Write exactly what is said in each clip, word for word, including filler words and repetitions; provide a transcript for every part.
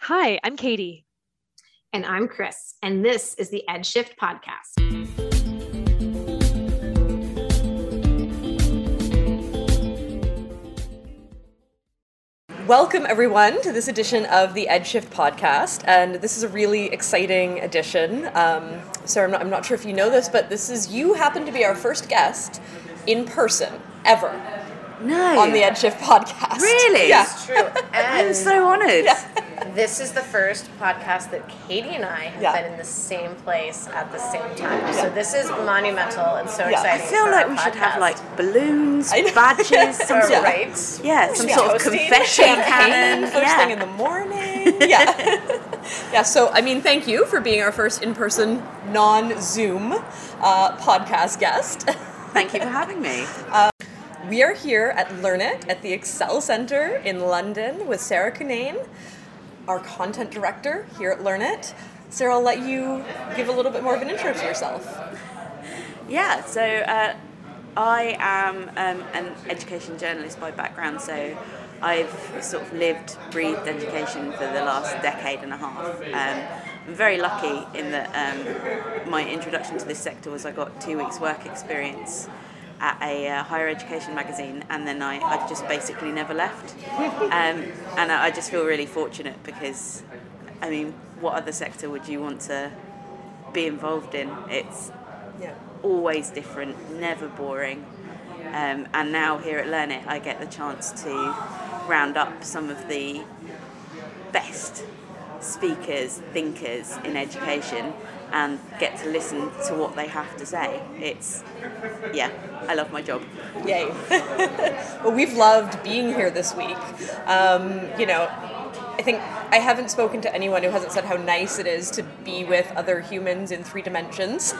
Hi, I'm Katie. And I'm Chris, and this is the EdShift Podcast. Welcome, everyone, to this edition of the EdShift Podcast, and this is a really exciting edition. Um, Sarah, I'm not, I'm not sure if you know this, but this is, you happen to be our first guest in person, ever. No. On the EdShift Podcast. Really? Yeah. It's true. And I'm so honoured. Yeah. this is the first podcast that Katie and I have Yeah. been in the same place at the same time. Yeah. So this is monumental and so Yeah. I exciting. feel for like our we should podcast. have like balloons, I know. badges, some Or sort of, right? yeah, some Yeah. sort of Toasting. confetti Champagne cannon. first yeah. thing in the morning. Yeah. Yeah, so, I mean, thank you for being our first in-person, non-Zoom uh, podcast guest. Thank you for having me. We are here at Learn It at the Excel Centre in London with Sarah Cunane, our content director here at Learn It. Sarah, I'll let you give a little bit more of an intro to yourself. Yeah, so uh, I am um, an education journalist by background, so I've sort of lived, breathed education for the last decade and a half. Um, I'm very lucky in that um, my introduction to this sector was I got two weeks work experience at a uh, higher education magazine, and then I, I just basically never left. Um, and I, I just feel really fortunate because, I mean, what other sector would you want to be involved in? It's Yeah. always different, never boring. Um, and now here at Learn It, I get the chance to round up some of the best speakers, thinkers in education and get to listen to what they have to say. It's, yeah, I love my job. Yay. Well, we've loved being here this week. Um, you know, I think I haven't spoken to anyone who hasn't said how nice it is to be with other humans in three dimensions.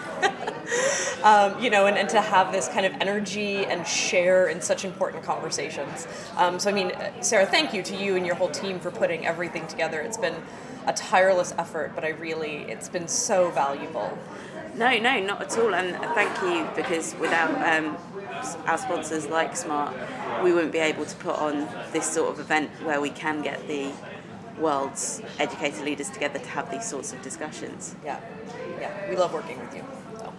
um, you know, and, and to have this kind of energy and share in such important conversations. Um, so, I mean, Sarah, thank you to you and your whole team for putting everything together. It's been a tireless effort, but I really, it's been so valuable. No, no, not at all. And thank you, because without um, our sponsors like Smart, we wouldn't be able to put on this sort of event where we can get the world's educator leaders together to have these sorts of discussions. Yeah, yeah, we love working with you. So.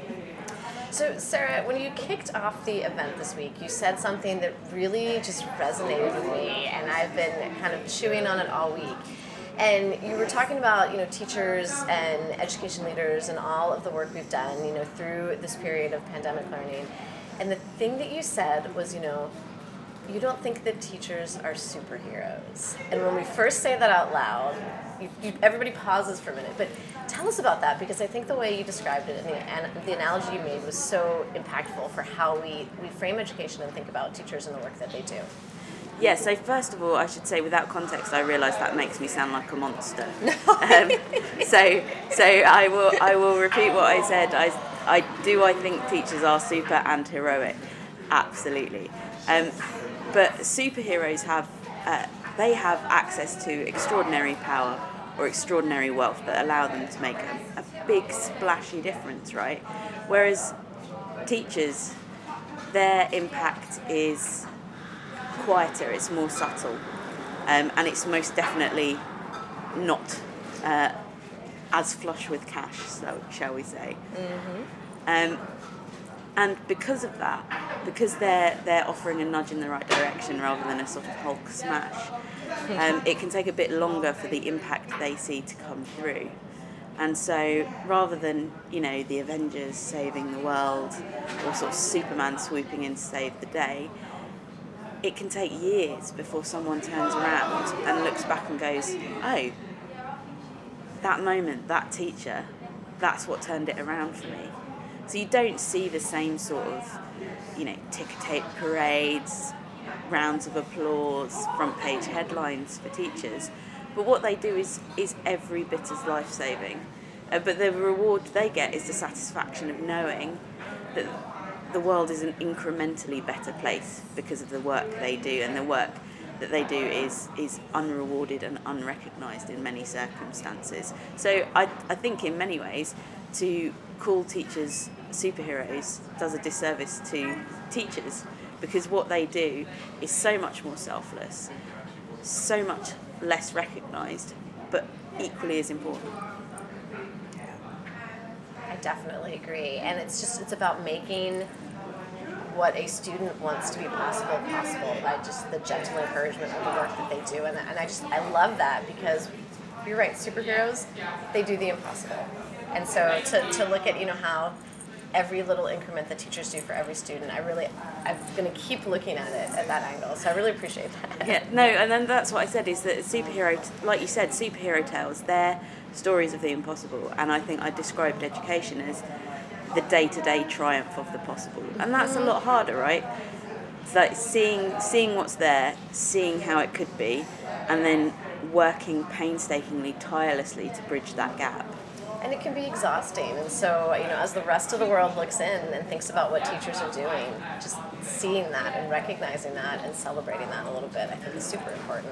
So, Sarah, when you kicked off the event this week, you said something that really just resonated with me, and I've been kind of chewing on it all week. And you were talking about, you know, teachers and education leaders and all of the work we've done, you know, through this period of pandemic learning. And the thing that you said was, you know, you don't think that teachers are superheroes. And when we first say that out loud, you, you, everybody pauses for a minute. But tell us about that, because I think the way you described it and the, and the analogy you made was so impactful for how we, we frame education and think about teachers and the work that they do. Yeah, so first of all, I should say, without context, I realise that makes me sound like a monster. um, so, so I will, I will repeat what I said. I, I do. I think teachers are super and heroic, absolutely. Um, but superheroes have, uh, they have access to extraordinary power or extraordinary wealth that allow them to make a, a big splashy difference, right? Whereas teachers, their impact is quieter, it's more subtle, um, and it's most definitely not uh, as flush with cash, so shall we say. Mm-hmm. Um, and because of that, because they're they're offering a nudge in the right direction rather than a sort of Hulk smash, um, it can take a bit longer for the impact they see to come through. And so rather than, you know, the Avengers saving the world or sort of Superman swooping in to save the day, it can take years before someone turns around and looks back and goes, oh, that moment, that teacher, that's what turned it around for me. So you don't see the same sort of, you know, ticker tape parades, rounds of applause, front page headlines for teachers. But what they do is, is every bit as life-saving. Uh, but the reward they get is the satisfaction of knowing that the world is an incrementally better place because of the work they do, and the work that they do is is unrewarded and unrecognised in many circumstances. So I, I think in many ways to call teachers superheroes does a disservice to teachers, because what they do is so much more selfless, so much less recognised, but equally as important. I definitely agree. And it's just, it's about making what a student wants to be possible, possible by just the gentle encouragement of the work that they do. And, and I just, I love that because you're right, superheroes, they do the impossible. And so to, to look at, you know, how every little increment that teachers do for every student, I really, I'm going to keep looking at it at that angle. So I really appreciate that. Yeah, no, and then that's what I said is that superhero, like you said, superhero tales, they're stories of the impossible. And I think I described education as the day-to-day triumph of the possible. And that's a lot harder, right? It's like seeing, seeing what's there, seeing how it could be, and then working painstakingly, tirelessly to bridge that gap. And it can be exhausting. And so, you know, as the rest of the world looks in and thinks about what teachers are doing, just seeing that and recognizing that and celebrating that a little bit, I think is super important.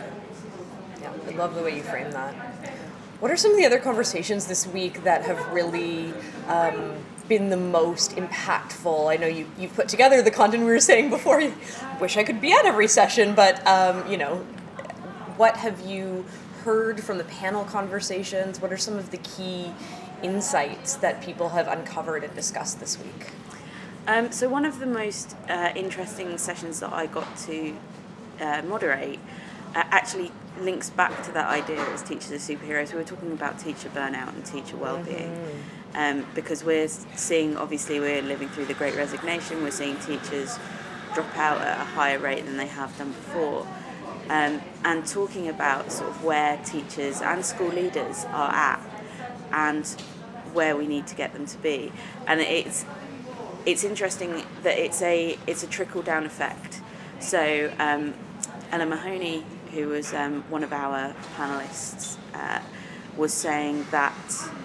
Yeah, I love the way you frame that. What are some of the other conversations this week that have really um, been the most impactful? I know you, you've put together the content we were saying before. I wish I could be at every session, but, um, you know, what have you heard from the panel conversations? What are some of the key insights that people have uncovered and discussed this week? Um, so one of the most uh, interesting sessions that I got to uh, moderate uh, actually links back to that idea as teachers as superheroes. We were talking about teacher burnout and teacher well-being. Mm-hmm. um, because we're seeing, obviously we're living through the Great Resignation, we're seeing teachers drop out at a higher rate than they have done before. Um, and talking about sort of where teachers and school leaders are at and where we need to get them to be. And it's it's interesting that it's a it's a trickle down effect. So um, Ella Mahoney, who was um, one of our panelists, uh, was saying that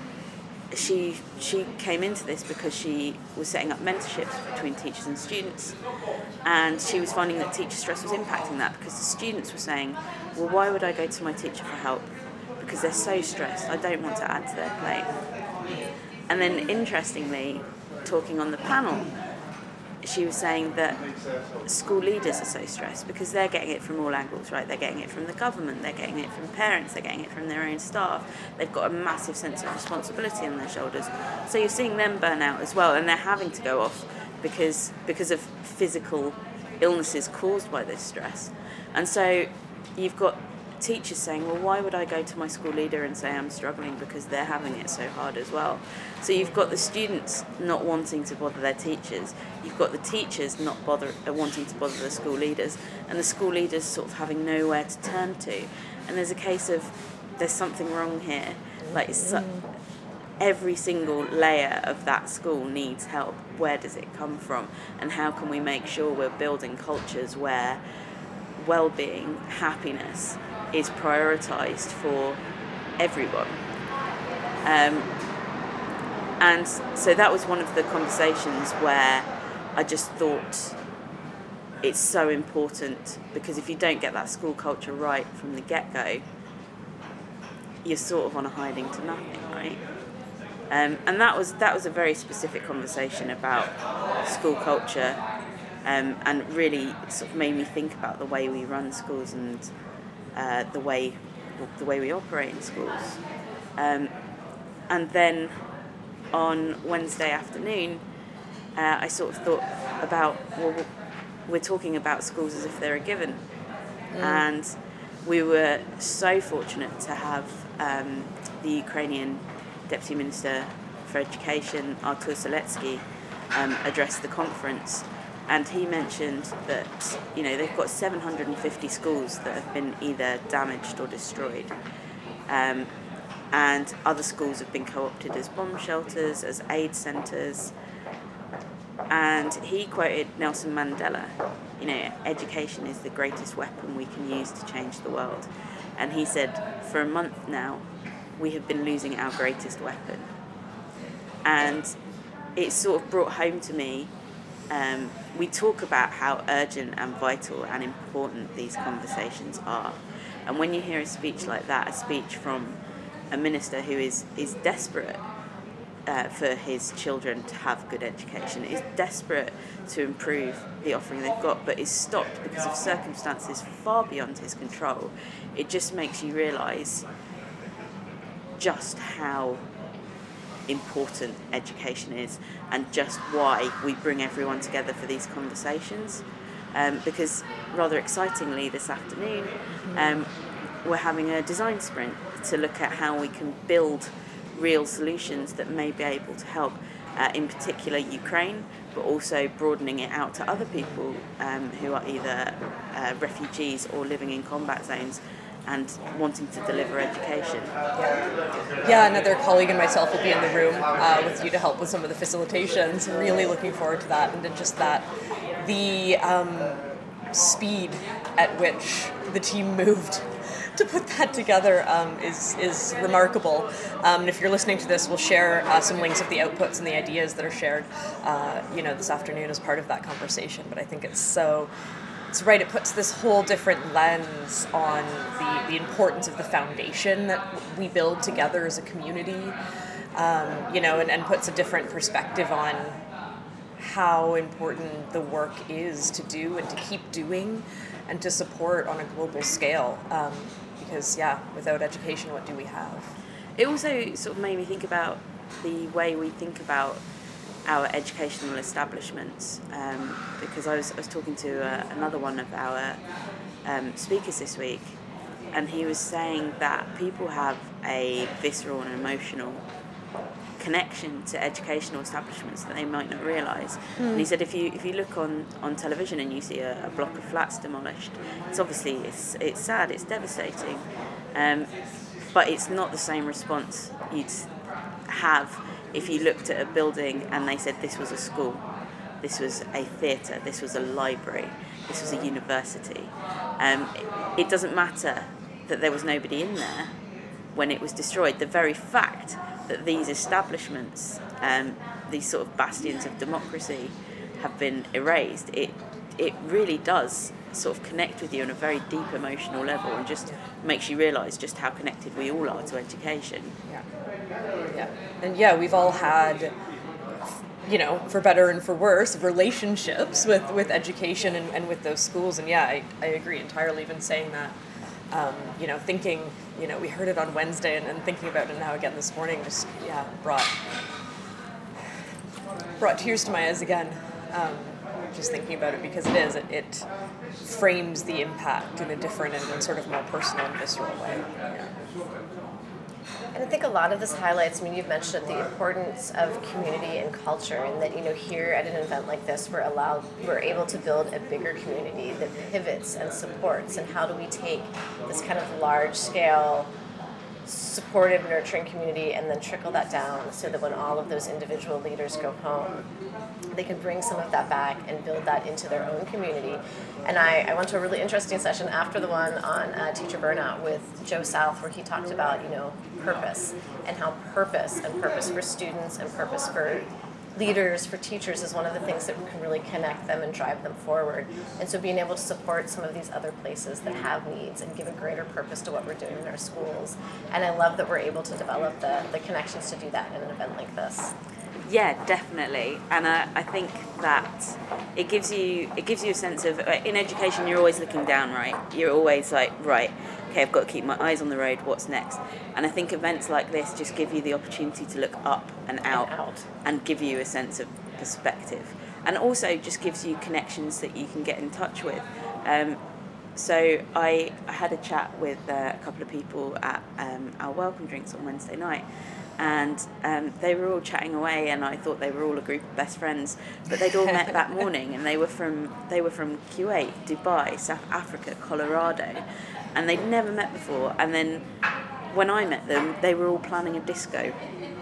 she she came into this because she was setting up mentorships between teachers and students, and she was finding that teacher stress was impacting that because the students were saying, well, why would I go to my teacher for help? Because they're so stressed, I don't want to add to their plate. And then interestingly, talking on the panel, she was saying that school leaders are so stressed because they're getting it from all angles, right? They're getting it from the government, they're getting it from parents, they're getting it from their own staff. They've got a massive sense of responsibility on their shoulders. So you're seeing them burn out as well, and they're having to go off because because of physical illnesses caused by this stress. And so you've got teachers saying, well, why would I go to my school leader and say I'm struggling because they're having it so hard as well? So you've got the students not wanting to bother their teachers, you've got the teachers not bother uh, wanting to bother the school leaders, and the school leaders sort of having nowhere to turn to. And there's a case of there's something wrong here. Like so, every single layer of that school needs help. Where does it come from? And how can we make sure we're building cultures where well-being, happiness is prioritised for everyone? Um, and so that was one of the conversations where I just thought it's so important, because if you don't get that school culture right from the get-go, you're sort of on a hiding to nothing, right? Um, and that was that was a very specific conversation about school culture, um, and really sort of made me think about the way we run schools and uh, the way the way we operate in schools. Um, and then on Wednesday afternoon, uh, I sort of thought about, well, we're talking about schools as if they're a given. Mm. And we were so fortunate to have um, the Ukrainian Deputy Minister for Education, Artur Seletsky, um, address the conference. And he mentioned that, you know, they've got seven hundred fifty schools that have been either damaged or destroyed. Um, and other schools have been co-opted as bomb shelters, as aid centres. And he quoted Nelson Mandela, you know, education is the greatest weapon we can use to change the world. And he said, for a month now, we have been losing our greatest weapon. And it sort of brought home to me, um, we talk about how urgent and vital and important these conversations are. And when you hear a speech like that, a speech from a minister who is, is desperate uh, for his children to have good education, is desperate to improve the offering they've got, but is stopped because of circumstances far beyond his control, it just makes you realise just how important education is and just why we bring everyone together for these conversations. Um, because rather excitingly this afternoon, um, we're having a design sprint to look at how we can build real solutions that may be able to help, uh, in particular Ukraine, but also broadening it out to other people um, who are either uh, refugees or living in combat zones and wanting to deliver education. Yeah, yeah, another colleague and myself will be in the room uh, with you to help with some of the facilitations. Really looking forward to that, and then just that, the um, speed at which the team moved to put that together um, is is remarkable. Um, and if you're listening to this, we'll share uh, some links of the outputs and the ideas that are shared, uh, you know, this afternoon as part of that conversation. But I think it's so, it's right. It puts this whole different lens on the the importance of the foundation that we build together as a community, um, you know, and, and puts a different perspective on how important the work is to do and to keep doing and to support on a global scale. Um, because, yeah, without education, what do we have? It also sort of made me think about the way we think about our educational establishments, um, because I was, I was talking to uh, another one of our um, speakers this week, and he was saying that people have a visceral and emotional connection to educational establishments that they might not realise. Mm. And he said if you if you look on, on television and you see a, a block of flats demolished, it's obviously it's it's sad, it's devastating, um, but it's not the same response you'd have if you looked at a building and they said this was a school, this was a theatre, this was a library, this was a university. Um, it, it doesn't matter that there was nobody in there when it was destroyed. The very fact that these establishments, um, these sort of bastions of democracy, have been erased, it it really does sort of connect with you on a very deep emotional level, and just makes you realise just how connected we all are to education. Yeah, yeah, and yeah, we've all had, you know, for better and for worse, relationships with, with education and, and with those schools, and yeah, I, I agree entirely. Even saying that, um, you know, thinking, you know, we heard it on Wednesday, and, and thinking about it now again this morning, just yeah, brought brought tears to my eyes again. Um, just thinking about it, because it is, it, it frames the impact in a different and, and sort of more personal and visceral way. Yeah. And I think a lot of this highlights, I mean, you've mentioned the importance of community and culture, and that, you know, here at an event like this, we're allowed, we're able to build a bigger community that pivots and supports. And how do we take this kind of large scale, supportive, nurturing community and then trickle that down so that when all of those individual leaders go home, they can bring some of that back and build that into their own community. And I, I went to a really interesting session after the one on uh, teacher burnout with Joe South, where he talked about, you know, purpose, and how purpose and purpose for students and purpose for leaders, for teachers, is one of the things that can really connect them and drive them forward. And so being able to support some of these other places that have needs and give a greater purpose to what we're doing in our schools. And I love that we're able to develop the, the connections to do that in an event like this. Yeah, definitely, and I, I think that it gives you it gives you a sense of, in education you're always looking down, right? You're always like, right, okay, I've got to keep my eyes on the road, what's next? And I think events like this just give you the opportunity to look up and out, and, out. and give you a sense of perspective, and also just gives you connections that you can get in touch with. Um, so I, I had a chat with uh, a couple of people at um, our welcome drinks on Wednesday night, and um, they were all chatting away, and I thought they were all a group of best friends, but they'd all met that morning, and they were from they were from Kuwait, Dubai, South Africa, Colorado, and they'd never met before. And then when I met them, they were all planning a disco.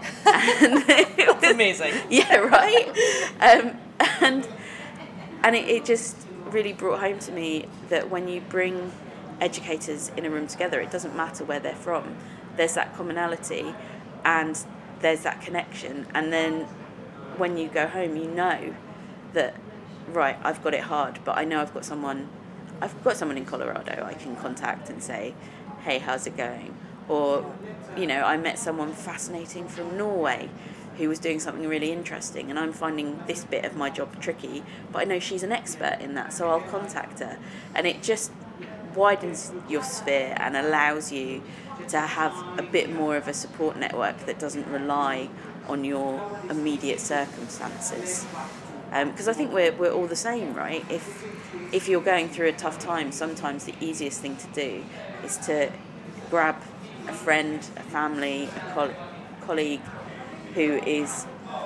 And it was, That's amazing. Yeah, right. Um, and and it, it just really brought home to me that when you bring educators in a room together, it doesn't matter where they're from. There's that commonality, and there's that connection, and then when you go home, you know that, right, I've got it hard, but I know I've got someone I've got someone in Colorado I can contact and say, hey, how's it going? Or, you know, I met someone fascinating from Norway who was doing something really interesting, and I'm finding this bit of my job tricky, but I know she's an expert in that, so I'll contact her. And it just widens your sphere and allows you to have a bit more of a support network that doesn't rely on your immediate circumstances. Because um, I think we're we're all the same, right? If if you're going through a tough time, sometimes the easiest thing to do is to grab a friend, a family, a col- colleague who is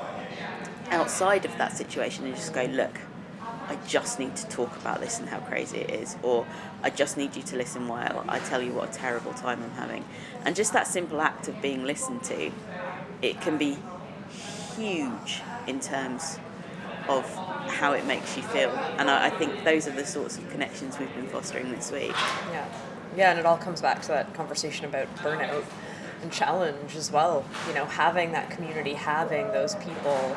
outside of that situation and just go, look, I just need to talk about this and how crazy it is, or I just need you to listen while I tell you what a terrible time I'm having. And just that simple act of being listened to, it can be huge in terms of how it makes you feel. And I, I think those are the sorts of connections we've been fostering this week. Yeah, yeah, and it all comes back to that conversation about burnout and challenge as well. You know, having that community, having those people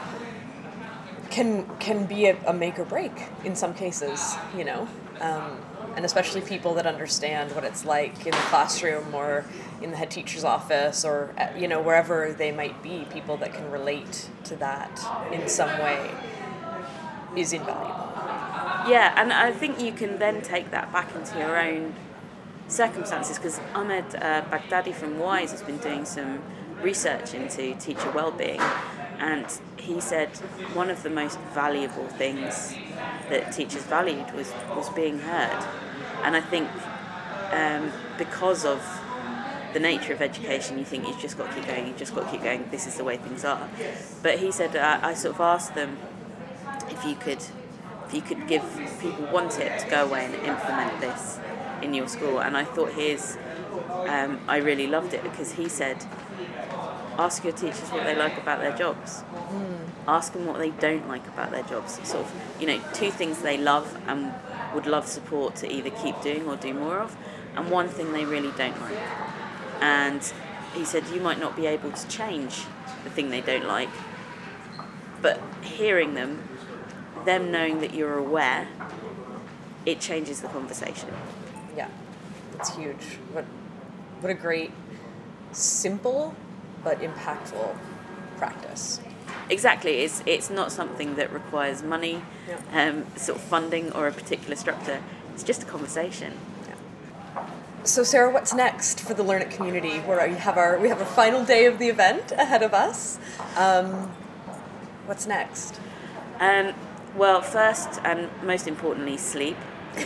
can can be a, a make or break in some cases, you know, um, and especially people that understand what it's like in the classroom or in the head teacher's office or, you know, wherever they might be, people that can relate to that in some way is invaluable. Yeah, and I think you can then take that back into your own circumstances, because Ahmed uh, Baghdadi from WISE has been doing some research into teacher well-being, and he said one of the most valuable things that teachers valued was, was being heard. And I think um, because of the nature of education, you think you've just got to keep going, you've just got to keep going, this is the way things are. But he said, uh, I sort of asked them if you could if you could give people one tip to go away and implement this in your school. And I thought his, um, I really loved it, because he said, ask your teachers what they like about their jobs. Mm. Ask them what they don't like about their jobs. Sort of, you know, two things they love and would love support to either keep doing or do more of, and one thing they really don't like. And he said you might not be able to change the thing they don't like, but hearing them, them knowing that you're aware, it changes the conversation. Yeah, it's huge. What, what a great, simple, but impactful practice. Exactly, it's it's not something that requires money, yeah. um, sort of funding or a particular structure. It's just a conversation. Yeah. So Sarah, what's next for the Learn It community? Where we have our we have a final day of the event ahead of us. Um, what's next? Um, well, first and most importantly, sleep. Um,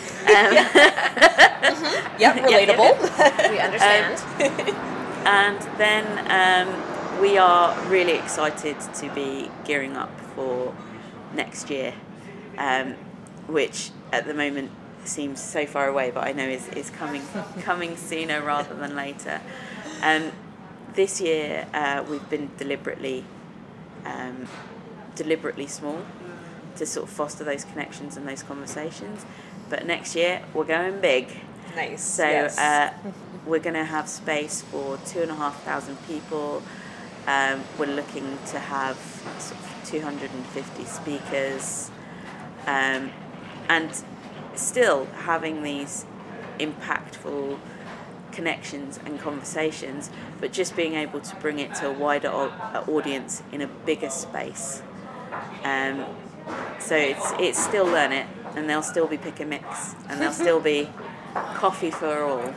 mm-hmm. Yep, relatable. Yep, yep. We understand. Um, and then um, we are really excited to be gearing up for next year, um, which at the moment seems so far away, but I know is, is coming coming sooner rather than later. Um, this year uh, we've been deliberately um, deliberately small to sort of foster those connections and those conversations. But next year we're going big. Nice. So yes. uh, we're going to have space for two and a half thousand people. Um, we're looking to have sort of two hundred fifty speakers, um, and still having these impactful connections and conversations, but just being able to bring it to a wider o- audience in a bigger space. Um, so it's it's still Learn It, and there'll still be Pick and Mix, and there'll still be coffee for all.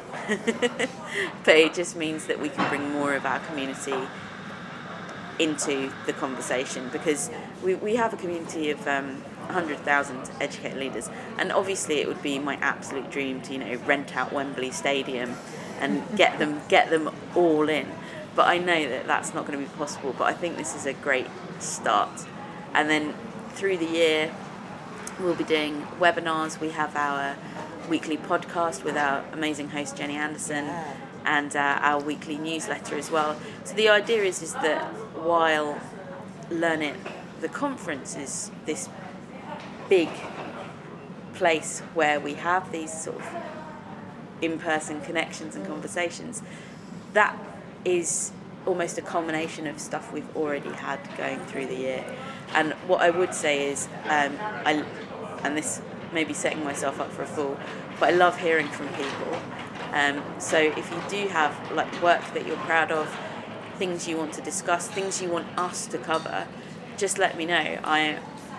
But it just means that we can bring more of our community into the conversation, because we, we have a community of um, one hundred thousand educated leaders, and obviously it would be my absolute dream to, you know, rent out Wembley Stadium and get them get them all in, but I know that that's not going to be possible. But I think this is a great start, and then through the year we'll be doing webinars. We have our weekly podcast with our amazing host Jenny Anderson, yeah. and uh, our weekly newsletter as well. So the idea is is that while Learn It, the conference, is this big place where we have these sort of in-person connections and conversations, that is almost a culmination of stuff we've already had going through the year. And what I would say is, um, I, and this may be setting myself up for a fool, but I love hearing from people. Um, so if you do have like work that you're proud of, things you want to discuss, things you want us to cover, just let me know. I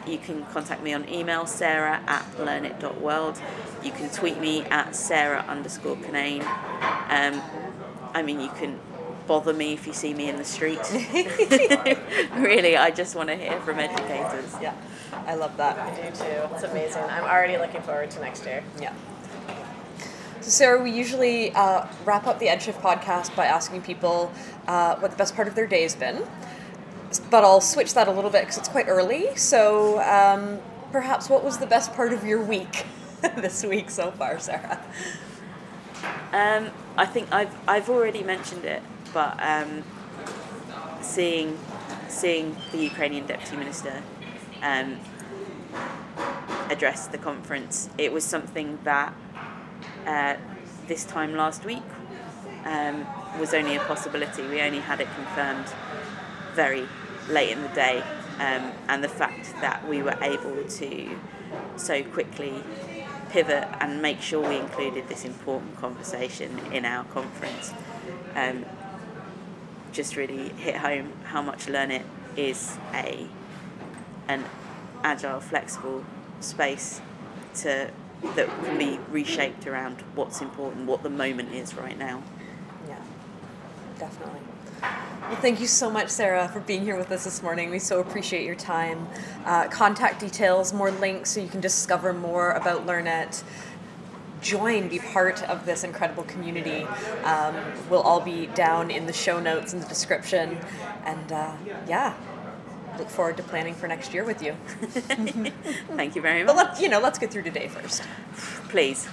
you can contact me on email, sarah at learnit dot world. You can tweet me at sarah underscore Kinane. Um, I mean, you can bother me if you see me in the street. Really, I just want to hear from educators. Yeah, I love that. I do too. It's amazing. I'm already looking forward to next year. Yeah. So Sarah, we usually uh, wrap up the EdShift podcast by asking people uh, what the best part of their day has been. But I'll switch that a little bit because it's quite early. So um, perhaps what was the best part of your week this week so far, Sarah? Um, I think I've I've already mentioned it, but um, seeing seeing the Ukrainian Deputy Minister um, address the conference, it was something that uh, this time last week um, was only a possibility. We only had it confirmed very late in the day, um, and the fact that we were able to so quickly pivot and make sure we included this important conversation in our conference um, just really hit home how much Learnit is a an agile, flexible space to that can be reshaped around what's important, what the moment is right now. Yeah, definitely. Well, thank you so much, Sarah, for being here with us this morning. We so appreciate your time. Uh, contact details, more links so you can discover more about Learnit. Join, be part of this incredible community. Um, we'll all be down in the show notes in the description. And uh, yeah, look forward to planning for next year with you. Thank you very But much. let's, you know, let's get through today first. Please.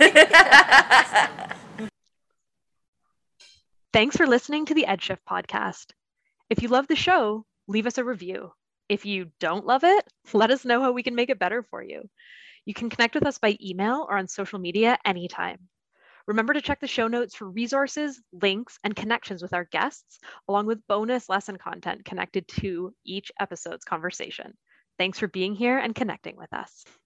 Thanks for listening to the EdShift podcast. If you love the show, leave us a review. If you don't love it, let us know how we can make it better for you. You can connect with us by email or on social media anytime. Remember to check the show notes for resources, links, and connections with our guests, along with bonus lesson content connected to each episode's conversation. Thanks for being here and connecting with us.